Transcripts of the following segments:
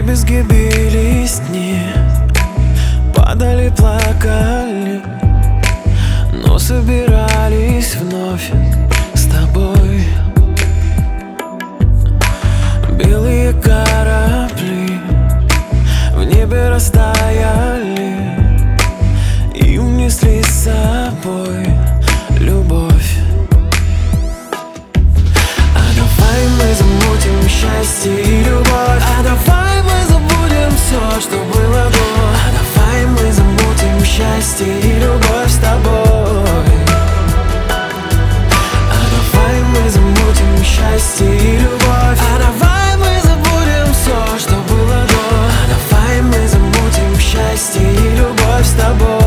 Вдребезги бились дни, падали, плакали, но собирались вновь с тобой. Белые корабли в небе растаяли и унесли с собой любовь. А давай мы замутим счастье и любовь. А давай мы забудем все, что было до. А давай мы замутим счастье и любовь с тобой. А давай мы замутим счастье и любовь. А давай мы забудем все, что было до. А давай мы замутим счастье и любовь с тобой.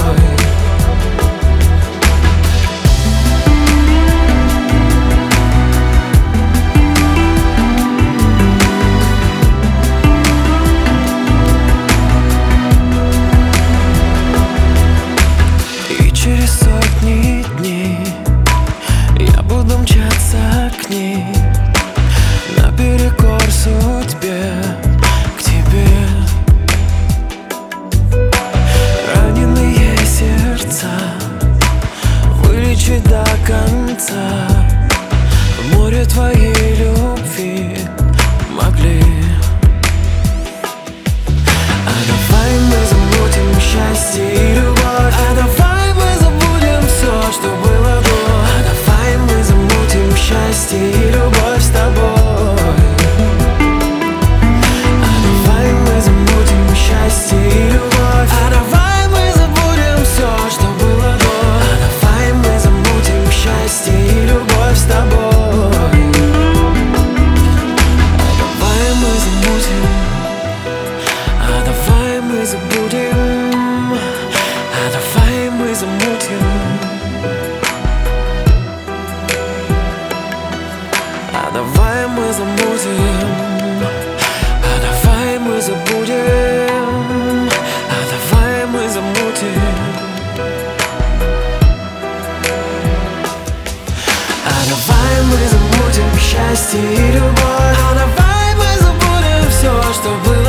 Через сотни дней я буду мчаться к ней, наперекор судьбе, к тебе. Раненые сердца вылечить до конца в море твоей любви могли. А давай мы замутим счастье и любовь. А давай все, что было до. А давай мы замутим счастье и любовь с тобой. А давай мы замутим счастье и любовь. А давай мы забудем все, что было до. А давай мы замутим счастье и любовь с тобой. А давай мы замутим. А давай мы забудем. А давай мы замутим. А давай мы замутим. А давай мы забудем. А давай мы замутим. А давай мы замутим счастье и любовь. А давай мы забудем все, что было.